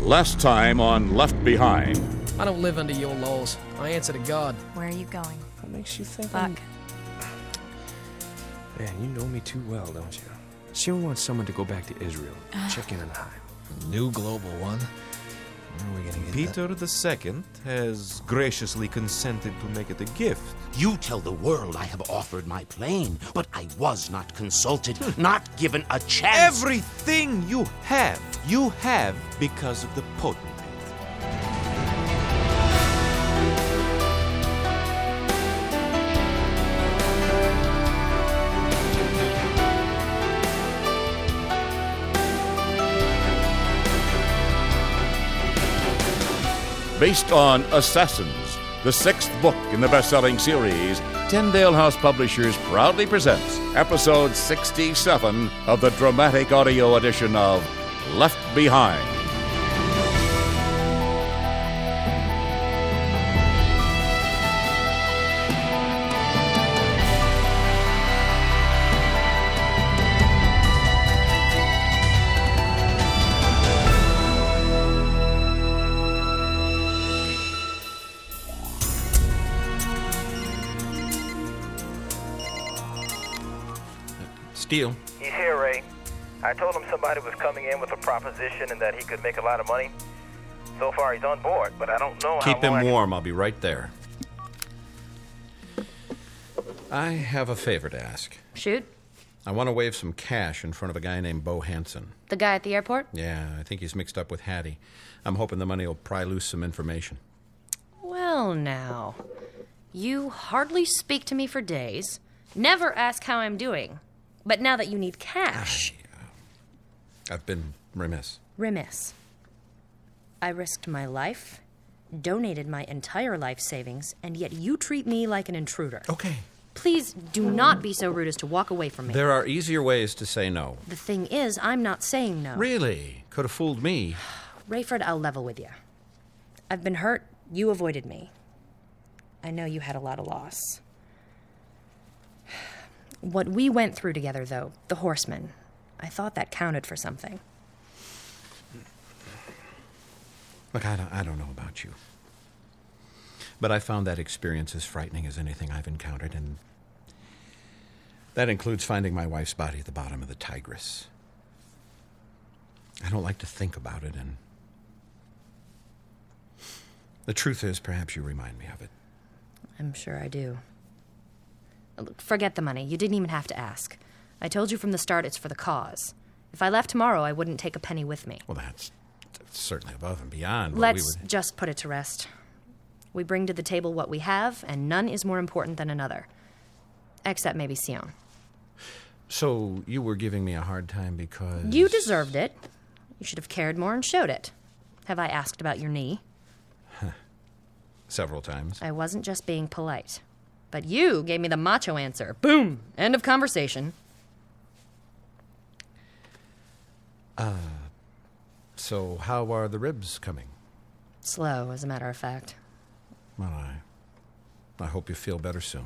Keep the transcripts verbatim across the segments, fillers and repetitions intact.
Last time on Left Behind. I don't live under your laws. I answer to God. Where are you going? What makes you think Fuck. I'm... Man, you know me too well, don't you? She wants someone to go back to Israel, check in on Chaim. New global one. Where are we gonna get Peter the Second has graciously consented to make it a gift. You tell the world I have offered my plane, but I was not consulted, not given a chance. Everything you have, you have because of the potentate. Based on Assassins, the sixth book in the best-selling series, Tyndale House Publishers proudly presents episode sixty-seven of the dramatic audio edition of Left Behind. Steele. He's here, Ray. I told him somebody was coming in with a proposition and that he could make a lot of money. So far, he's on board, but I don't know Keep how long him I warm. I'll be right there. I have a favor to ask. Shoot. I want to wave some cash in front of a guy named Bo Hansen. The guy at the airport? Yeah, I think he's mixed up with Hattie. I'm hoping the money will pry loose some information. Well, now. You hardly speak to me for days. Never ask how I'm doing. But now that you need cash... I've been remiss. Remiss. I risked my life, donated my entire life savings, and yet you treat me like an intruder. Okay. Please do not be so rude as to walk away from me. There are easier ways to say no. The thing is, I'm not saying no. Really? Could have fooled me. Rayford, I'll level with you. I've been hurt. You avoided me. I know you had a lot of loss. What we went through together, though, the Horsemen, I thought that counted for something. Look, I don't, I don't know about you. But I found that experience as frightening as anything I've encountered, and that includes finding my wife's body at the bottom of the Tigris. I don't like to think about it, and the truth is, perhaps you remind me of it. I'm sure I do. Look, forget the money. You didn't even have to ask. I told you from the start it's for the cause. If I left tomorrow, I wouldn't take a penny with me. Well, that's, that's certainly above and beyond what Let's we would... just put it to rest. We bring to the table what we have, and none is more important than another. Except maybe Sion. So you were giving me a hard time because... You deserved it. You should have cared more and showed it. Have I asked about your knee? Several times. I wasn't just being polite. But you gave me the macho answer. Boom! End of conversation. Uh, so how are the ribs coming? Slow, as a matter of fact. Well, I, I hope you feel better soon.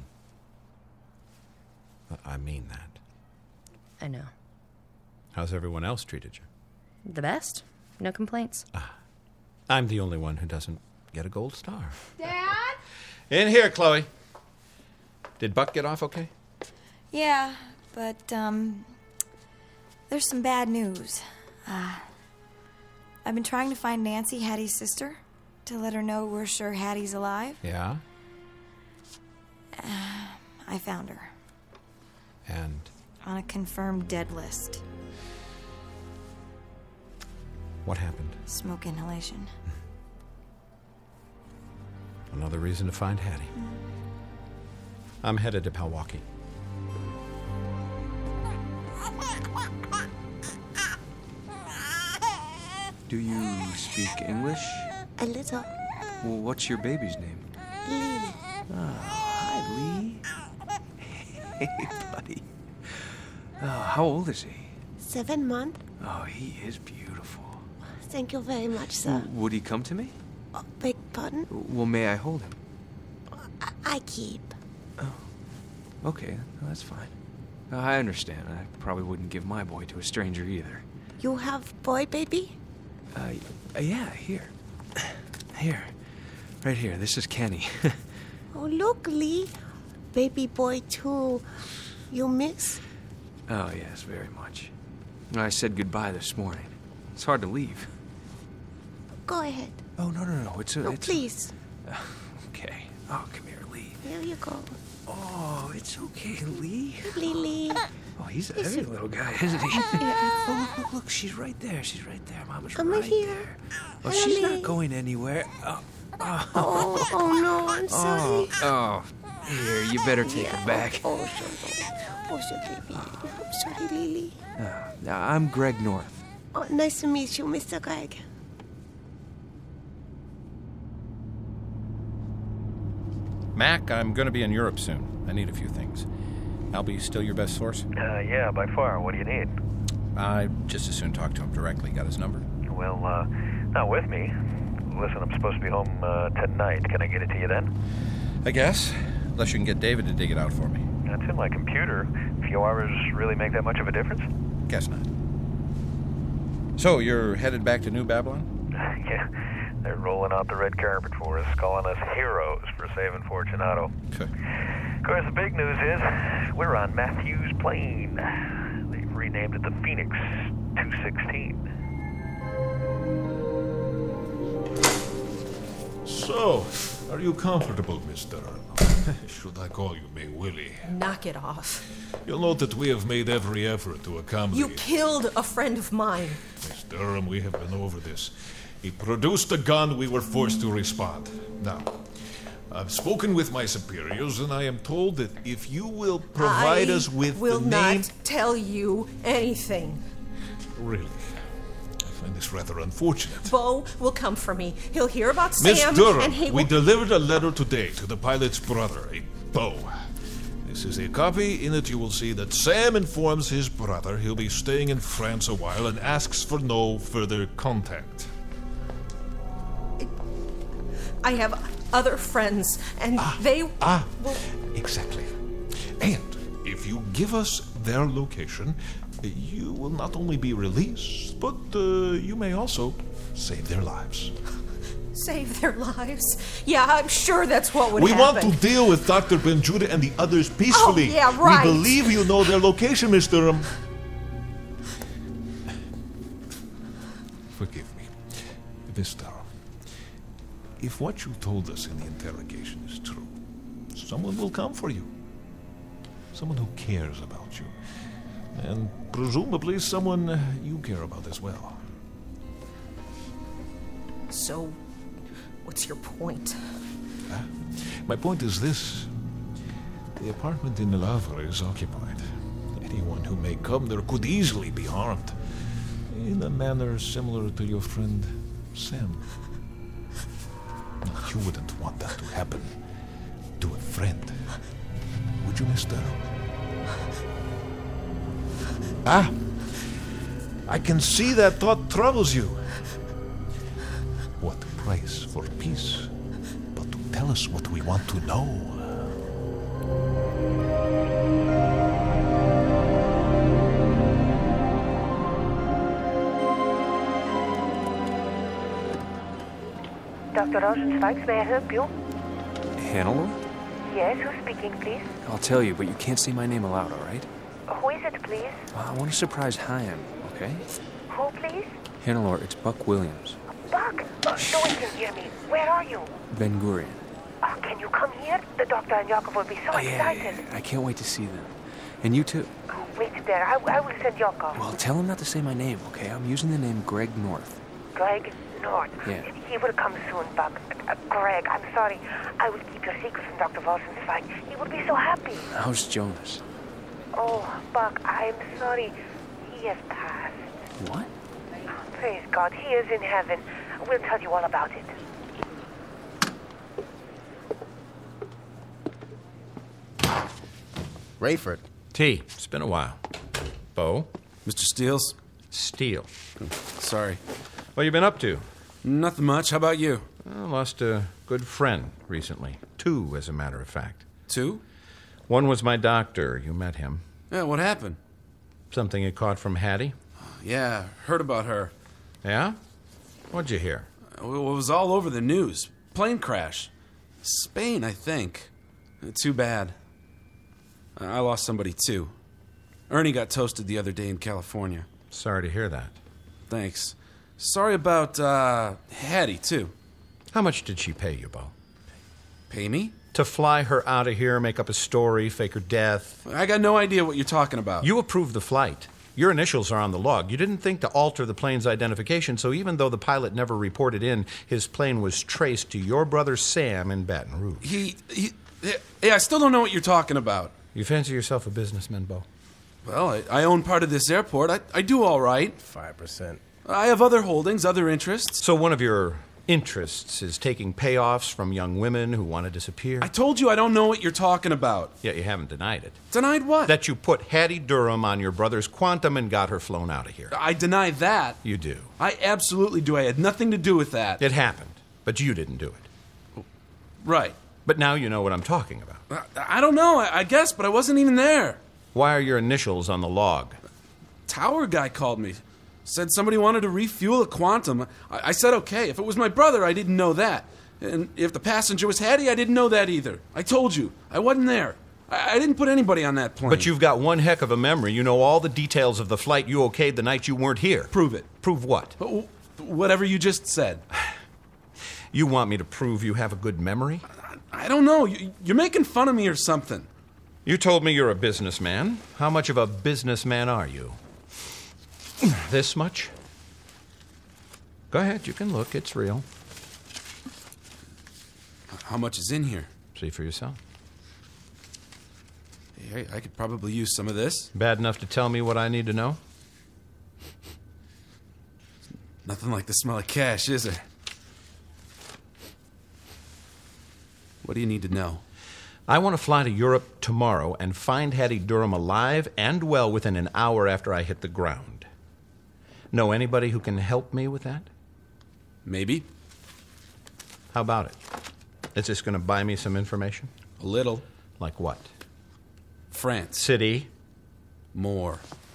I mean that. I know. How's everyone else treated you? The best. No complaints. Ah, I'm the only one who doesn't get a gold star. Dad? In here, Chloe. Did Buck get off okay? Yeah, but, um, there's some bad news. Uh, I've been trying to find Nancy, Hattie's sister, to let her know we're sure Hattie's alive. Yeah? Uh, I found her. And? On a confirmed dead list. What happened? Smoke inhalation. Another reason to find Hattie. Mm. I'm headed to Milwaukee. Do you speak English? A little. Well, what's your baby's name? Lee. Oh, hi, Lee. Hey, buddy. Oh, how old is he? Seven months. Oh, he is beautiful. Thank you very much, sir. W- would he come to me? Oh, beg pardon? Well, may I hold him? I, I keep. Oh, okay. No, that's fine. I understand. I probably wouldn't give my boy to a stranger either. You have boy baby? Uh, yeah, here. Here. Right here. This is Kenny. Oh, look, Lee. Baby boy, too. You miss? Oh, yes, very much. I said goodbye this morning. It's hard to leave. Go ahead. Oh, no, no, no. It's a... No, it's please. A... Okay. Oh, come here, Lee. Here you go. Oh, it's okay, Lee. Lily. Oh, he's a heavy little guy, isn't he? Yeah. Oh, look, look, she's right there. She's right there. Mama's Come right here. there. Oh, Hello, she's Lee. not going anywhere. Oh, oh, Oh, oh no, I'm sorry. Oh, oh. Here, you better take Yeah. her back. Oh, sorry. Oh, sorry, baby. I'm sorry, Lily. Uh, I'm Greg North. Oh, nice to meet you, Mister Greg. Mac, I'm going to be in Europe soon. I need a few things. Albie still your best source? Uh, yeah, by far. What do you need? I just as soon talk to him directly. Got his number? Well, uh, not with me. Listen, I'm supposed to be home uh, tonight. Can I get it to you then? I guess. Unless you can get David to dig it out for me. That's in my computer. A few hours really make that much of a difference? Guess not. So, you're headed back to New Babylon? Yeah, they're rolling out the red carpet for us, calling us heroes for saving Fortunato. Of course, the big news is we're on Matthew's plane. They've renamed it the Phoenix two sixteen. So, are you comfortable, Mister Arnold? Should I call you May Willie? Knock it off. You'll note that we have made every effort to accommodate... You killed a friend of mine. Miss Durham, we have been over this. He produced a gun, we were forced to respond. Now, I've spoken with my superiors, and I am told that if you will provide I us with will the name... not tell you anything. Really? I find this rather unfortunate. Bo will come for me. He'll hear about Miss Sam, Durham, and he we will... delivered a letter today to the pilot's brother, a Bo. This is a copy. In it you will see that Sam informs his brother he'll be staying in France a while and asks for no further contact. I have other friends, and they Ah, will... exactly. And if you give us their location, you will not only be released, but uh, you may also save their lives. save their lives. Yeah, I'm sure that's what would we happen. want to deal with Doctor Benjuda and the others peacefully. Oh, yeah, right. We believe you know their location, Miss Durham. Forgive me, Miss Durham. If what you told us in the interrogation is true, someone will come for you. Someone who cares about you. And presumably someone uh, you care about as well. So, what's your point? Uh, my point is this. The apartment in Le Havre is occupied. Anyone who may come there could easily be harmed. In a manner similar to your friend Sam. You wouldn't want that to happen to a friend, would you, Mister? Ah! I can see that thought troubles you. What price for peace? But to tell us what we want to know. Doctor Rosenzweig, may I help you? Hannelore? Yes, who's speaking, please? I'll tell you, but you can't say my name aloud, all right? Who is it, please? I want to surprise Chaim, okay? Who, please? Hannelore, it's Buck Williams. Buck! Oh, no one can hear me. Where are you? Ben Gurion. Oh, can you come here? The doctor and Jacob will be so Oh, yeah, excited. yeah, I can't wait to see them. And you too. Oh, wait there. I, I will send Jacob. Well, tell him not to say my name, okay? I'm using the name Greg North. Greg North. Yeah. He will come soon, Buck. Uh, Greg, I'm sorry. I will keep your secret from Doctor Rosenzweig. He will be so happy. How's Jonas? Oh, Buck, I'm sorry. He has passed. What? Praise God, he is in heaven. We'll tell you all about it. Rayford. T. It's been a while. Bo? Mister Steele? Steele. Sorry. What you been up to? Nothing much. How about you? I lost a good friend recently. Two, as a matter of fact. Two? One was my doctor. You met him. Yeah, what happened? Something you caught from Hattie? Yeah, heard about her. Yeah? What'd you hear? It was all over the news. Plane crash. Spain, I think. Too bad. I lost somebody, too. Ernie got toasted the other day in California. Sorry to hear that. Thanks. Sorry about, uh, Hattie, too. How much did she pay you, Bo? Pay me? To fly her out of here, make up a story, fake her death. I got no idea what you're talking about. You approved the flight. Your initials are on the log. You didn't think to alter the plane's identification, so even though the pilot never reported in, his plane was traced to your brother Sam in Baton Rouge. He... he hey, I still don't know what you're talking about. You fancy yourself a businessman, Bo? Well, I, I own part of this airport. I, I do all right. Five percent. I have other holdings, other interests. So one of your interests is taking payoffs from young women who want to disappear? I told you I don't know what you're talking about. Yet you haven't denied it. Denied what? That you put Hattie Durham on your brother's Quantum and got her flown out of here. I deny that. You do. I absolutely do. I had nothing to do with that. It happened, but you didn't do it. Right. But now you know what I'm talking about. I, I don't know, I, I guess, but I wasn't even there. Why are your initials on the log? Tower guy called me. Said somebody wanted to refuel a Quantum. I, I said okay. If it was my brother, I didn't know that. And if the passenger was Hattie, I didn't know that either. I told you. I wasn't there. I, I didn't put anybody on that plane. But you've got one heck of a memory. You know all the details of the flight you okayed the night you weren't here. Prove it. Prove what? Whatever you just said. You want me to prove you have a good memory? I, I don't know. You, you're making fun of me or something. You told me you're a businessman. How much of a businessman are you? This much? Go ahead, you can look. It's real. How much is in here? See for yourself. Hey, I could probably use some of this. Bad enough to tell me what I need to know? Nothing like the smell of cash, is it? What do you need to know? I want to fly to Europe tomorrow and find Hattie Durham alive and well within an hour after I hit the ground. Know anybody who can help me with that? Maybe. How about it? Is this going to buy me some information? A little. Like what? France. City. More.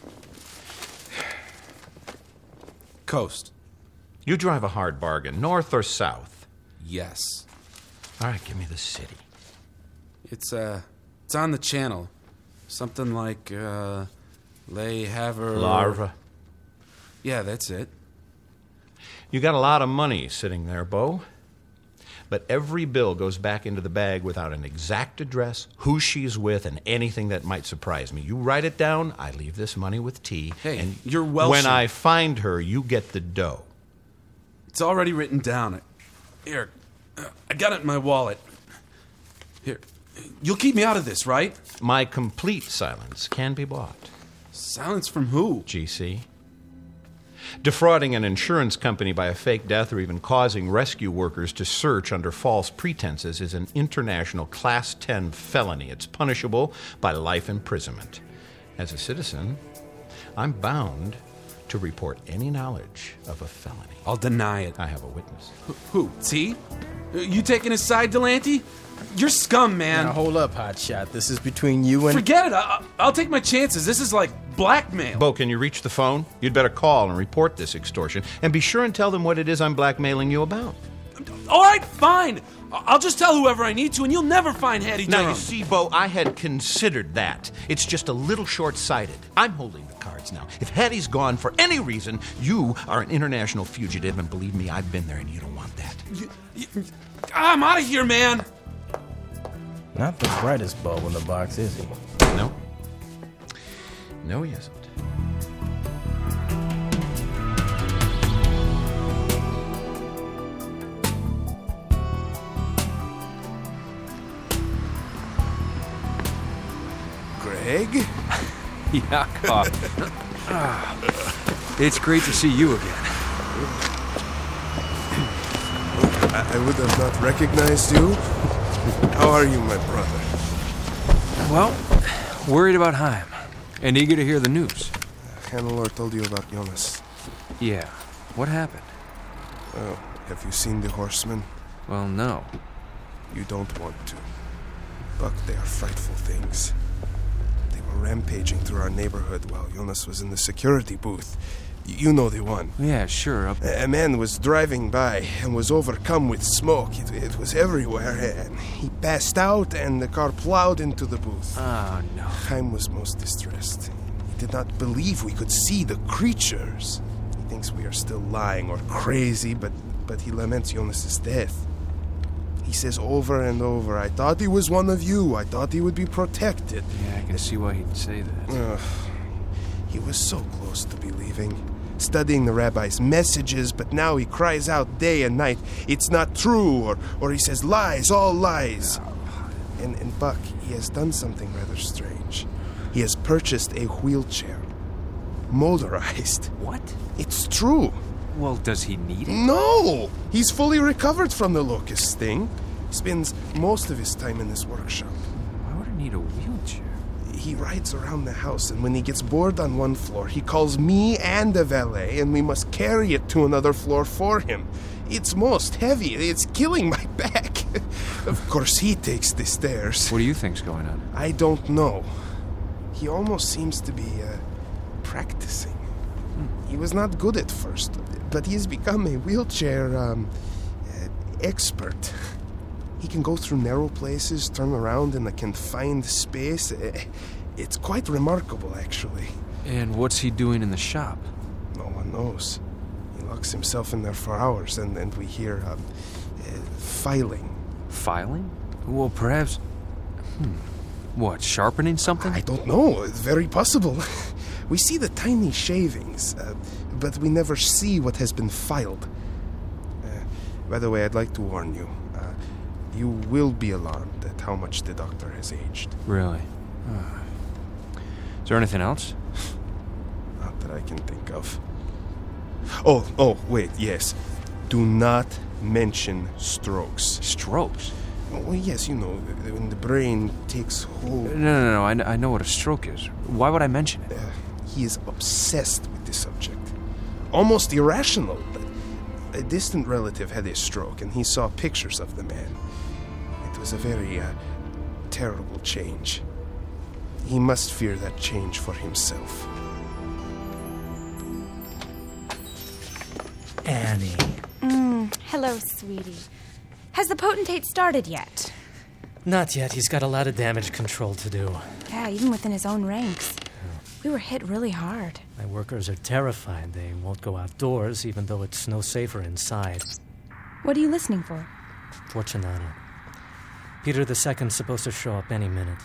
Coast. You drive a hard bargain, north or south? Yes. All right, give me the city. It's, uh, it's on the channel. Something like, uh, Le Havre... Larva. Yeah, that's it. You got a lot of money sitting there, Bo. But every bill goes back into the bag without an exact address, who she's with, and anything that might surprise me. You write it down, I leave this money with T. Hey, and you're Welsh. When I find her, you get the dough. It's already written down. Here, uh, I got it in my wallet. Here, you'll keep me out of this, right? My complete silence can be bought. Silence from who? G C. Defrauding an insurance company by a fake death or even causing rescue workers to search under false pretenses is an international Class ten felony. It's punishable by life imprisonment. As a citizen, I'm bound to report any knowledge of a felony. I'll deny it. I have a witness. Wh- Who? T? You taking his side, Delante? You're scum, man. Now, hold up, hotshot. This is between you and... Forget it. I- I'll take my chances. This is like blackmail. Bo, can you reach the phone? You'd better call and report this extortion. And be sure and tell them what it is I'm blackmailing you about. All right, fine. I'll just tell whoever I need to, and you'll never find Hattie Durham. Now, you see, Bo, I had considered that. It's just a little short-sighted. I'm holding the cards now. If Hattie's gone for any reason, you are an international fugitive, and believe me, I've been there, and you don't want that. You, you, I'm out of here, man. Not the brightest bulb in the box, is he? No. No, he isn't. Greg? Yakov. It's great to see you again. I, I would have not recognized you. How are you, my brother? Well, worried about Chaim, and eager to hear the news. Hannelore told you about Jonas. Yeah. What happened? Oh, have you seen the horsemen? Well, no. You don't want to. Buck, they are frightful things. They were rampaging through our neighborhood while Jonas was in the security booth. You know the one. Yeah, sure. Up- A man was driving by and was overcome with smoke. It, it was everywhere. And he passed out and the car plowed into the booth. Oh, no. Chaim was most distressed. He did not believe we could see the creatures. He thinks we are still lying or crazy, but, but he laments Jonas's death. He says over and over, I thought he was one of you. I thought he would be protected. Yeah, I can see why he'd say that. Ugh. He was so close to believing. Studying the rabbi's messages, but now he cries out day and night, it's not true, or, or he says lies, all lies. And, and Buck, he has done something rather strange. He has purchased a wheelchair. Motorized. What? It's true. Well, does he need it? No! He's fully recovered from the locust sting. He spends most of his time in this workshop. Why would he need a wheelchair? He rides around the house, and when he gets bored on one floor, he calls me and the valet, and we must carry it to another floor for him. It's most heavy. It's killing my back. Of course, he takes the stairs. What do you think's going on? I don't know. He almost seems to be uh, practicing. Hmm. He was not good at first, but he's become a wheelchair um, uh, expert. He can go through narrow places, turn around in a confined space. It's quite remarkable, actually. And what's he doing in the shop? No one knows. He locks himself in there for hours, and, and we hear um, uh, filing. Filing? Well, perhaps... Hmm. What, sharpening something? I don't know. It's very possible. We see the tiny shavings, uh, but we never see what has been filed. Uh, by the way, I'd like to warn you. Uh, you will be alarmed at how much the doctor has aged. Really? Uh, is there anything else? Not that I can think of. Oh, oh, wait, yes. Do not mention strokes. Strokes? Well, yes, you know, when the brain takes hold... No, no, no, I, kn- I know what a stroke is. Why would I mention it? Uh, he is obsessed with the subject. Almost irrational. A distant relative had a stroke, and he saw pictures of the man. It was a very uh, terrible change. He must fear that change for himself. Annie. Mm, hello, sweetie. Has the potentate started yet? Not yet. He's got a lot of damage control to do. Yeah, even within his own ranks. We were hit really hard. My workers are terrified. They won't go outdoors, even though it's no safer inside. What are you listening for? Fortunato. Peter the Second's supposed to show up any minute.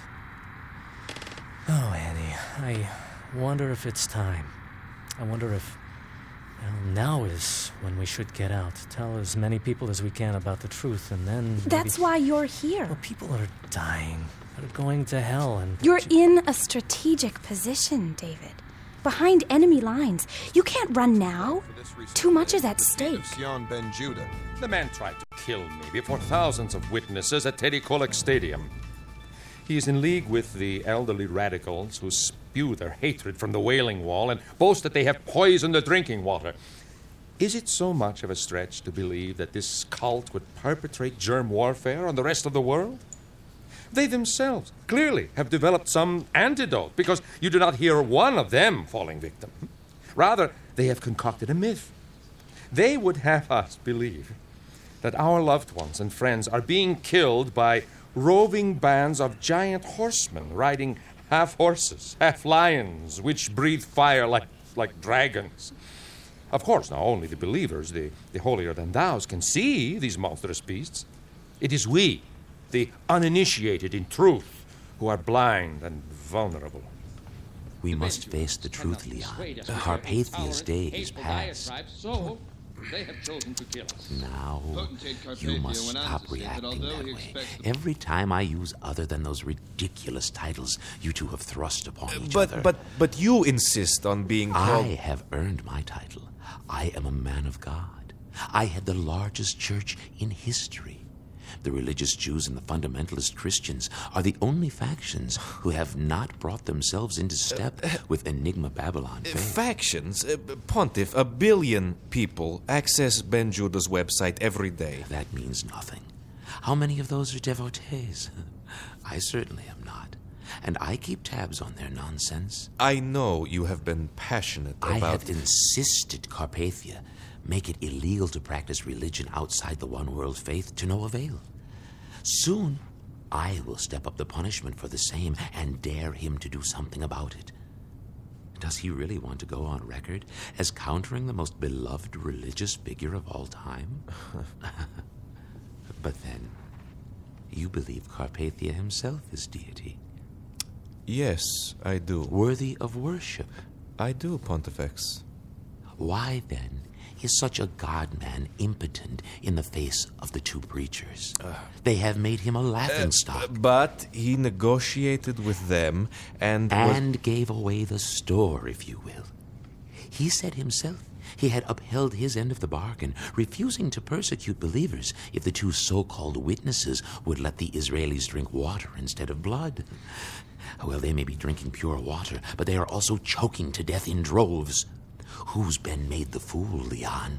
Oh, Annie, I wonder if it's time. I wonder if... Well, now is when we should get out. Tell as many people as we can about the truth, and then... Maybe... That's why you're here. Well, people are dying. They're going to hell, and... You're in a strategic position, David. Behind enemy lines. You can't run now. Too much is at stake. Ben Judah. The man tried to kill me before thousands of witnesses at Teddy Kollek Stadium. He is in league with the elderly radicals who spew their hatred from the Wailing Wall and boast that they have poisoned the drinking water. Is it so much of a stretch to believe that this cult would perpetrate germ warfare on the rest of the world? They themselves clearly have developed some antidote, because you do not hear one of them falling victim. Rather, they have concocted a myth. They would have us believe that our loved ones and friends are being killed by roving bands of giant horsemen riding half horses, half lions, which breathe fire like, like dragons. Of course, now only the believers, the, the holier-than-thous, can see these monstrous beasts. It is we, the uninitiated in truth, who are blind and vulnerable. We must face the truth, Leon. Carpathia's day is past. So they have chosen to kill us. Now, you must stop reacting that way. Every time I use other than those ridiculous titles you two have thrust upon each but, other. But, but you insist on being called... I have earned my title. I am a man of God. I had the largest church in history. The religious Jews and the fundamentalist Christians are the only factions who have not brought themselves into step with Enigma Babylon. Uh, factions? Uh, Pontiff, a billion people access Ben Judah's website every day. That means nothing. How many of those are devotees? I certainly am not. and I keep tabs on their nonsense. I know you have been passionate I about... have insisted Carpathia make it illegal to practice religion outside the one-world faith to no avail. Soon, I will step up the punishment for the same and dare him to do something about it. Does he really want to go on record as countering the most beloved religious figure of all time? But then, you believe Carpathia himself is deity. Yes, I do. Worthy of worship. I do, Pontifex. Why, then, is such a god-man impotent in the face of the two preachers? Uh, they have made him a laughingstock. Uh, but he negotiated with them and... And was... gave away the store, if you will. He said himself he had upheld his end of the bargain, refusing to persecute believers if the two so-called witnesses would let the Israelis drink water instead of blood. Well, they may be drinking pure water, but they are also choking to death in droves. Who's been made the fool, Leon?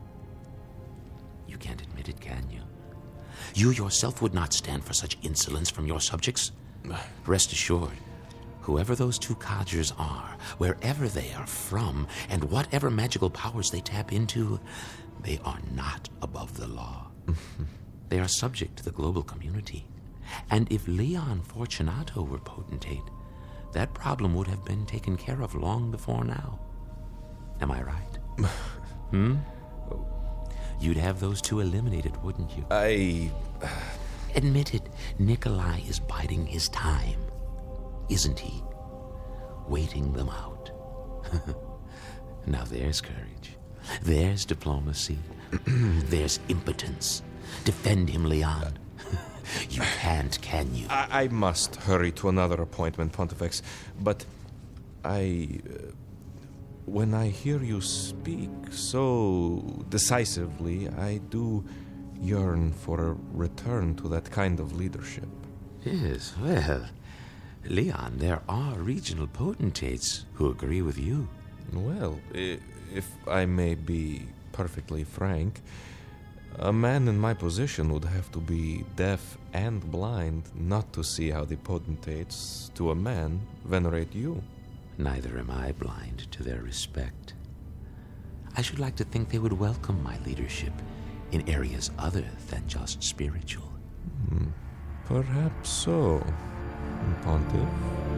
You can't admit it, can you? You yourself would not stand for such insolence from your subjects. Rest assured, whoever those two codgers are, wherever they are from, and whatever magical powers they tap into, they are not above the law. They are subject to the global community. And if Leon Fortunato were potentate, that problem would have been taken care of long before now. Am I right? Hmm? You'd have those two eliminated, wouldn't you? I... Admit it, Nikolai is biding his time, isn't he? Waiting them out. Now there's courage. There's diplomacy. There's impotence. Defend him, Leon. You can't, can you? I, I must hurry to another appointment, Pontifex. But I... Uh, when I hear you speak so decisively, I do yearn for a return to that kind of leadership. Yes, well, Leon, there are regional potentates who agree with you. Well, if I may be perfectly frank, a man in my position would have to be deaf and blind not to see how the potentates, to a man, venerate you. Neither am I blind to their respect. I should like to think they would welcome my leadership in areas other than just spiritual. Hmm. Perhaps so, Pontiff.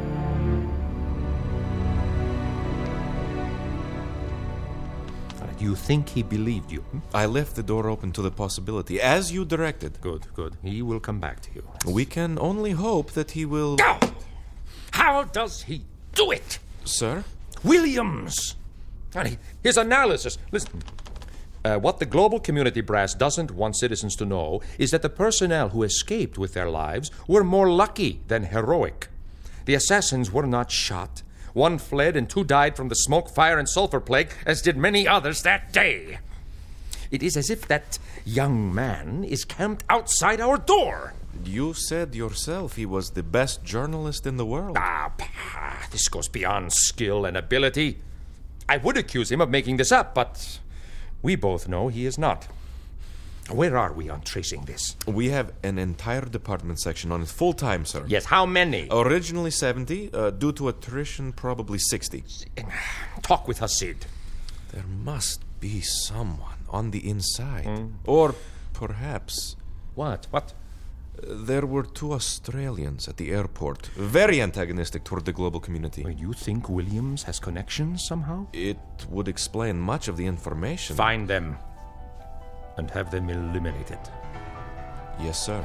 You think he believed you? I left the door open to the possibility, as you directed. Good, good. He will come back to you. We can only hope that he will... Go! How does he do it? Sir? Williams! His analysis. Listen. Uh, what the global community brass doesn't want citizens to know is that the personnel who escaped with their lives were more lucky than heroic. The assassins were not shot. One fled and two died from the smoke, fire, and sulfur plague, as did many others that day. It is as if that young man is camped outside our door. You said yourself he was the best journalist in the world. Ah, this goes beyond skill and ability. I would accuse him of making this up, but we both know he is not. Where are we on tracing this? We have an entire department section on it full time, sir. Yes, how many? Originally seventy, uh, due to attrition, probably sixty. Talk with Hasid. There must be someone on the inside. Mm. Or perhaps... What? What? There were two Australians at the airport, very antagonistic toward the global community. You think Williams has connections somehow? It would explain much of the information. Find them and have them eliminated. Yes, sir.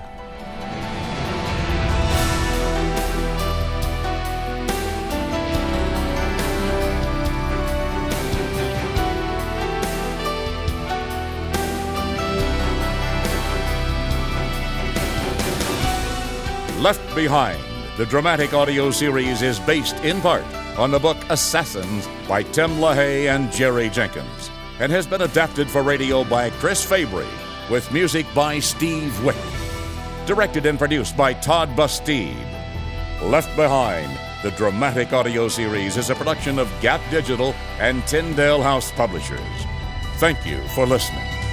Left Behind, the dramatic audio series, is based in part on the book Assassins by Tim LaHaye and Jerry Jenkins, and has been adapted for radio by Chris Fabry, with music by Steve Wick. Directed and produced by Todd Bastide. Left Behind, the dramatic audio series, is a production of Gap Digital and Tyndale House Publishers. Thank you for listening.